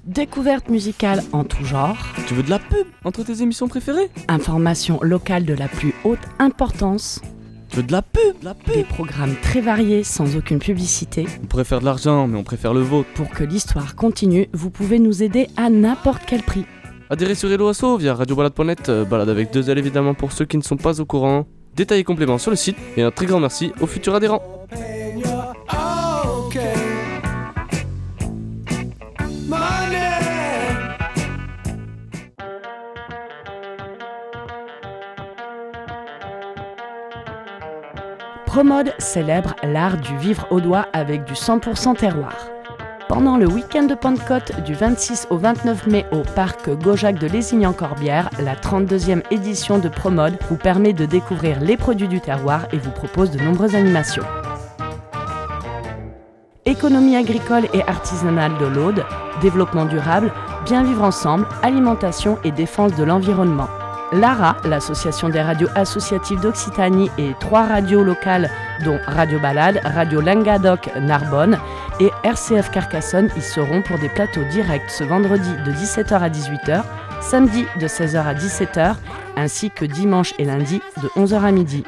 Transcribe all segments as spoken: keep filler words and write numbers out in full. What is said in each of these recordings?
Découverte musicale en tout genre. Tu veux de la pub entre tes émissions préférées? Information locale de la plus haute importance. Tu veux de la pub, de la pub. Des programmes très variés sans aucune publicité. On pourrait faire de l'argent, mais on préfère le vôtre. Pour que l'histoire continue, vous pouvez nous aider à n'importe quel prix. Adhérez sur Hello Asso via radio balade point net, euh, balade avec deux L évidemment pour ceux qui ne sont pas au courant. Détails et compléments sur le site, et un très grand merci aux futurs adhérents. Promode célèbre l'art du vivre au doigt avec du cent pour cent terroir. Pendant le week-end de Pentecôte du vingt-six au vingt-neuf mai au parc Gaujac de Lézignan-Corbière, la trente-deuxième édition de Promode vous permet de découvrir les produits du terroir et vous propose de nombreuses animations. Économie agricole et artisanale de l'Aude, développement durable, bien vivre ensemble, alimentation et défense de l'environnement. L'A R A, l'association des radios associatives d'Occitanie, et trois radios locales dont Radio Balade, Radio Languedoc Narbonne et R C F Carcassonne y seront pour des plateaux directs ce vendredi de dix-sept heures à dix-huit heures, samedi de seize heures à dix-sept heures, ainsi que dimanche et lundi de onze heures à midi.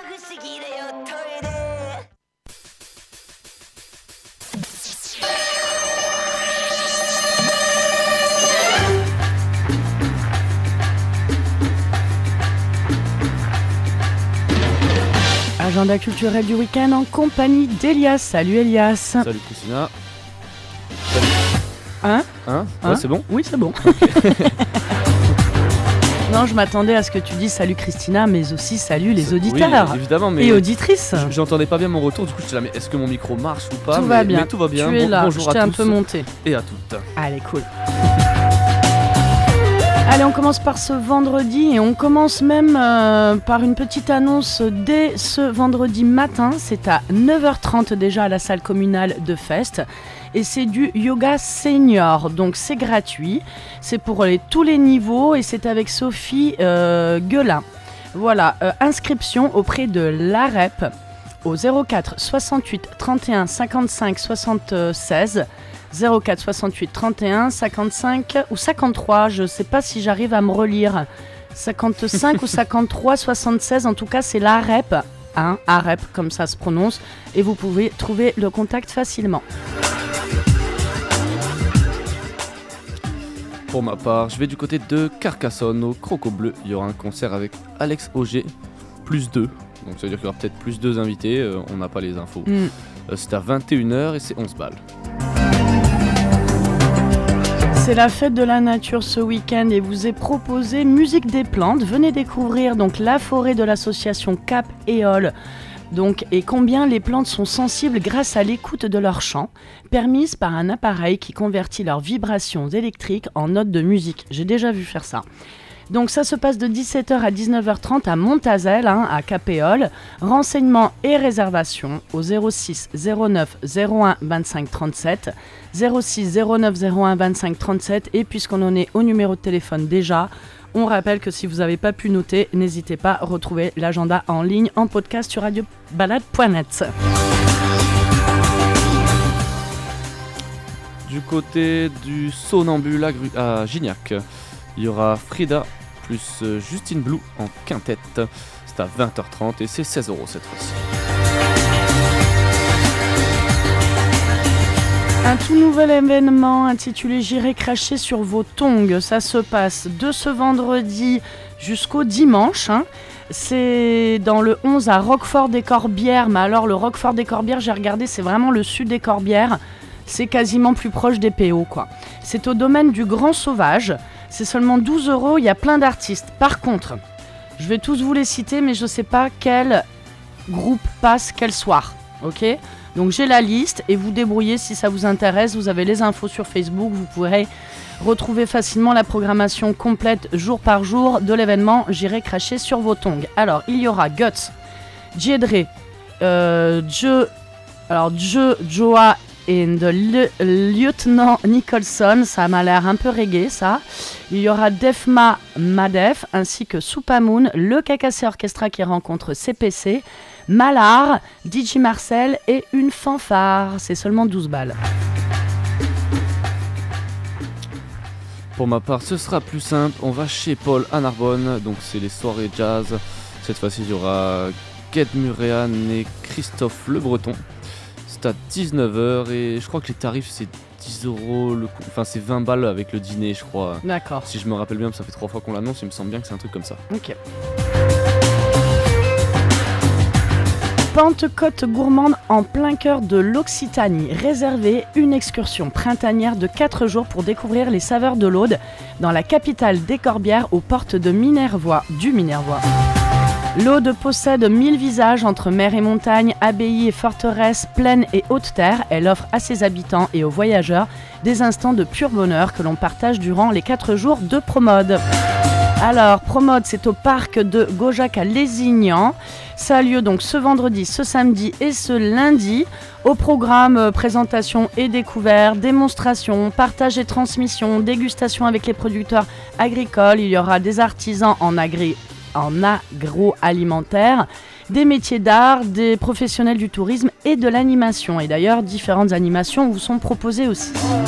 Agenda culturel du week-end en compagnie d'Elias. Salut Elias. Salut Christina. Salut. Hein Hein, hein ouais, c'est bon? Oui, c'est bon. Okay. Non, je m'attendais à ce que tu dises salut Christina, mais aussi salut les auditeurs. Oui, évidemment, mais et auditrices. J'entendais pas bien mon retour, du coup je suis là, mais est-ce que mon micro marche ou pas? Tout mais, va bien. Mais tout va bien. Tu es bon, là, bonjour je t'ai à un tous peu monté. Et à toutes. Allez, cool. Allez, on commence par ce vendredi et on commence même euh, par une petite annonce dès ce vendredi matin. C'est à neuf heures trente déjà à la salle communale de Fest et c'est du yoga senior, donc c'est gratuit. C'est pour les, tous les niveaux et c'est avec Sophie euh, Guelin. Voilà, euh, inscription auprès de l'A R E P au zéro quatre soixante-huit trente et un cinquante-cinq soixante-seize. zéro quatre soixante-huit trente et un cinquante-cinq ou cinquante-trois, je ne sais pas si j'arrive à me relire. cinquante-cinq ou cinquante-trois soixante-seize, en tout cas c'est l'A R E P, hein, A R E P comme ça se prononce, et vous pouvez trouver le contact facilement. Pour ma part, je vais du côté de Carcassonne, au Croco Bleu. Il y aura un concert avec Alex Auger, plus deux. Donc ça veut dire qu'il y aura peut-être plus deux invités, euh, on n'a pas les infos. Mm. Euh, c'est à vingt et une heures et c'est onze balles. C'est la fête de la nature ce week-end et vous est proposé Musique des plantes. Venez découvrir donc la forêt de l'association Cap Éole. Donc, et combien les plantes sont sensibles grâce à l'écoute de leurs chants, permise par un appareil qui convertit leurs vibrations électriques en notes de musique. J'ai déjà vu faire ça. Donc ça se passe de dix-sept heures à dix-neuf heures trente à Montazel, hein, à Capéole. Renseignements et réservations au zéro six zéro neuf zéro un vingt-cinq trente-sept, zéro six zéro neuf zéro un vingt-cinq trente-sept. Et puisqu'on en est au numéro de téléphone déjà, on rappelle que si vous n'avez pas pu noter, n'hésitez pas à retrouver l'agenda en ligne en podcast sur radio balade point net. Du côté du Sonambule à, Gru- à Gignac, il y aura Frida plus Justine Blue en quintette. C'est à vingt heures trente et c'est seize euros cette fois-ci. Un tout nouvel événement intitulé J'irai cracher sur vos tongs. Ça se passe de ce vendredi jusqu'au dimanche. Hein. C'est dans le onze à Roquefort-des-Corbières. Mais alors le Roquefort-des-Corbières, j'ai regardé, c'est vraiment le sud des Corbières. C'est quasiment plus proche des P O, quoi. C'est au domaine du Grand Sauvage. C'est seulement douze euros, il y a plein d'artistes. Par contre, je vais tous vous les citer, mais je ne sais pas quel groupe passe quel soir. Ok ? Donc j'ai la liste et vous débrouillez si ça vous intéresse. Vous avez les infos sur Facebook. Vous pourrez retrouver facilement la programmation complète jour par jour de l'événement J'irai cracher sur vos tongs. Alors, il y aura Guts, Djedre, euh, Joe, alors Joe, Joa et le lieutenant Nicholson, ça m'a l'air un peu reggae ça. Il y aura Defma Madef ainsi que Soupamoun, le Cacassé Orchestra qui rencontre C P C, Malar, D J Marcel et une fanfare. C'est seulement douze balles. Pour ma part, ce sera plus simple. On va chez Paul à Narbonne. Donc, c'est les soirées jazz. Cette fois-ci, il y aura Ged Murréan et Christophe Le Breton. C'est à dix-neuf heures et je crois que les tarifs, c'est dix euros. Le... Enfin, c'est vingt balles avec le dîner, je crois. D'accord. Si je me rappelle bien, ça fait trois fois qu'on l'annonce. Il me semble bien que c'est un truc comme ça. Ok. Pentecôte gourmande en plein cœur de l'Occitanie, réservée une excursion printanière de quatre jours pour découvrir les saveurs de l'Aude dans la capitale des Corbières aux portes de Minervois, du Minervois. L'Aude possède mille visages entre mer et montagne, abbaye et forteresse, plaine et haute terre. Elle offre à ses habitants et aux voyageurs des instants de pur bonheur que l'on partage durant les quatre jours de Promode. Alors, Promode, c'est au parc de Gaujac à Lézignan. Ça a lieu donc ce vendredi, ce samedi et ce lundi. Au programme, euh, présentation et découverte, démonstration, partage et transmission, dégustation avec les producteurs agricoles. Il y aura des artisans en, agri- en agroalimentaire, des métiers d'art, des professionnels du tourisme et de l'animation. Et d'ailleurs, différentes animations vous sont proposées aussi.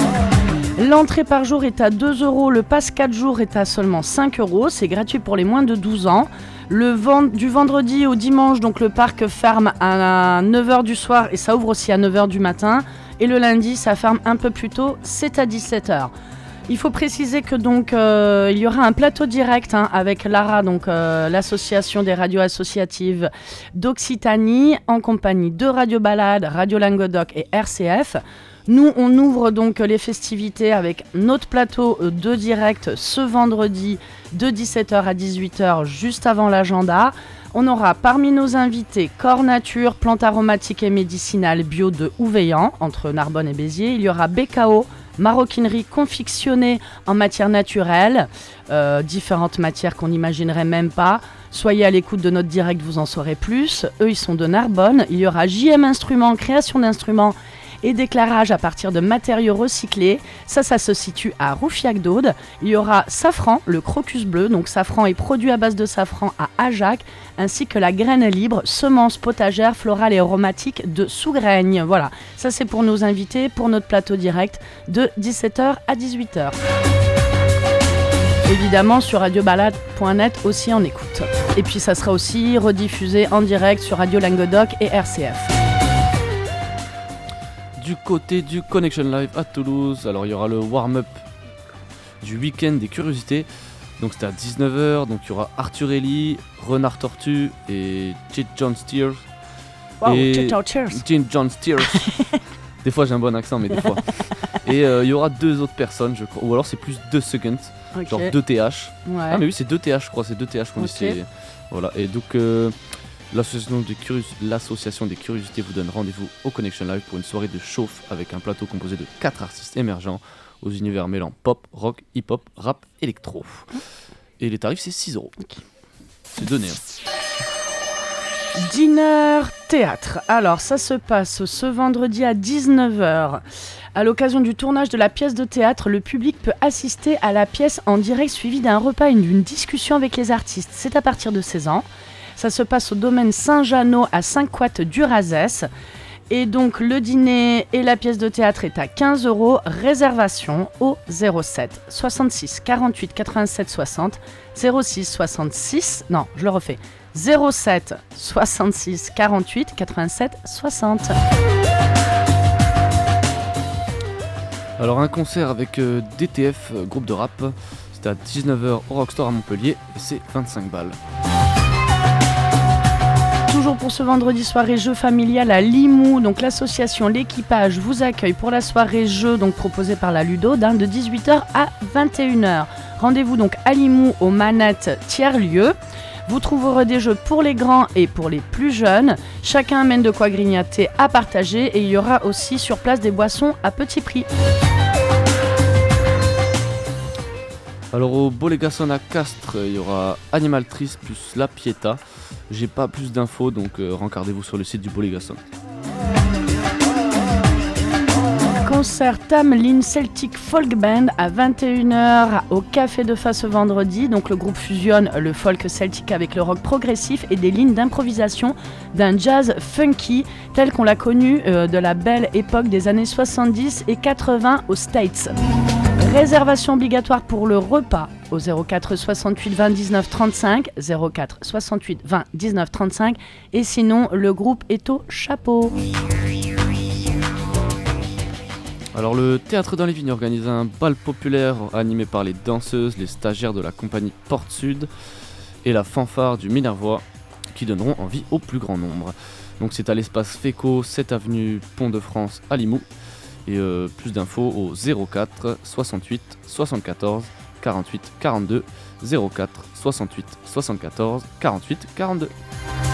L'entrée par jour est à deux euros, le pass quatre jours est à seulement cinq euros, c'est gratuit pour les moins de douze ans. Le vend- du vendredi au dimanche, donc le parc ferme à neuf heures du soir et ça ouvre aussi à neuf heures du matin. Et le lundi, ça ferme un peu plus tôt, c'est à dix-sept heures. Il faut préciser que donc euh, il y aura un plateau direct hein, avec l'A R A, donc euh, l'association des radios associatives d'Occitanie, en compagnie de Radio Balade, Radio Languedoc et R C F. Nous, on ouvre donc les festivités avec notre plateau de direct ce vendredi de dix-sept heures à dix-huit heures, juste avant l'agenda. On aura parmi nos invités Corps Nature, plantes aromatiques et médicinales bio de Ouveillan, entre Narbonne et Béziers. Il y aura B K O, maroquinerie confectionnée en matière naturelle, euh, différentes matières qu'on n'imaginerait même pas. Soyez à l'écoute de notre direct, vous en saurez plus. Eux, ils sont de Narbonne. Il y aura J M Instruments, création d'instruments et d'éclairage à partir de matériaux recyclés. Ça, ça se situe à Roufiac-d'Aude. Il y aura Safran, le crocus bleu. Donc, Safran est produit à base de safran à Ajac, ainsi que la graine libre, semence potagère, florale et aromatique de Sougraigne. Voilà, ça c'est pour nos invités, pour notre plateau direct de dix-sept heures à dix-huit heures. Évidemment, sur radio balade point net aussi en écoute. Et puis, ça sera aussi rediffusé en direct sur Radio Languedoc et R C F. Du côté du Connection Live à Toulouse, alors il y aura le warm-up du week-end des curiosités. Donc c'était à dix-neuf heures, donc il y aura Arthur Ellie, Renard Tortue et Jim John Steers. Wow, et cheers. Jim John Steers. Des fois j'ai un bon accent, mais des fois. Et euh, il y aura deux autres personnes, je crois. Ou alors c'est plus deux seconds, okay. Genre deux T H. Ouais. Ah mais oui, c'est deux T H, je crois, c'est deux T H qu'on dit. Okay. Voilà, et donc... Euh, L'association des, curios- L'association des curiosités vous donne rendez-vous au Connection Live pour une soirée de chauffe avec un plateau composé de quatre artistes émergents aux univers mêlant pop, rock, hip-hop, rap, électro. Et les tarifs c'est six euros. Okay. C'est donné. Hein. Dinner théâtre. Alors ça se passe ce vendredi à dix-neuf heures. À l'occasion du tournage de la pièce de théâtre, le public peut assister à la pièce en direct suivi d'un repas et d'une discussion avec les artistes. C'est à partir de seize ans. Ça se passe au domaine Saint-Jeannot à Saint-Couat du Razès. Et donc le dîner et la pièce de théâtre est à quinze euros. Réservation au zéro sept soixante-six quarante-huit quatre-vingt-sept soixante. zéro six soixante-six, non, je le refais. zéro sept soixante-six quarante-huit quatre-vingt-sept soixante. Alors un concert avec euh, D T F, euh, groupe de rap. C'est à dix-neuf heures au Rockstore à Montpellier et c'est vingt-cinq balles. Toujours pour ce vendredi soirée jeux familial à Limoux, donc l'association L'équipage vous accueille pour la soirée jeux donc proposée par la Ludo hein, de dix-huit heures à vingt et une heures. Rendez-vous donc à Limoux aux manettes tiers-lieu. Vous trouverez des jeux pour les grands et pour les plus jeunes. Chacun amène de quoi grignoter à partager et il y aura aussi sur place des boissons à petit prix. Alors au Bolégason à Castres, il y aura Animal Triste plus La Pietà. J'ai pas plus d'infos, donc euh, rencardez-vous sur le site du Bolégason. Concert Tamlin Celtic Folk Band à vingt et une heures au Café de Fa ce vendredi. Donc le groupe fusionne le folk celtique avec le rock progressif et des lignes d'improvisation d'un jazz funky tel qu'on l'a connu euh, de la belle époque des années soixante-dix et quatre-vingts aux States. Réservation obligatoire pour le repas au zéro quatre soixante-huit vingt dix-neuf trente-cinq, zéro quatre soixante-huit vingt dix-neuf trente-cinq, et sinon le groupe est au chapeau. Alors le Théâtre dans les Vignes organise un bal populaire animé par les danseuses, les stagiaires de la compagnie Porte Sud et la fanfare du Minervois qui donneront envie au plus grand nombre. Donc c'est à l'espace Féco, sept avenue Pont-de-France à Limoux. Et euh, plus d'infos au zéro quatre soixante-huit soixante-quatorze quarante-huit quarante-deux, zéro quatre soixante-huit soixante-quatorze quarante-huit quarante-deux.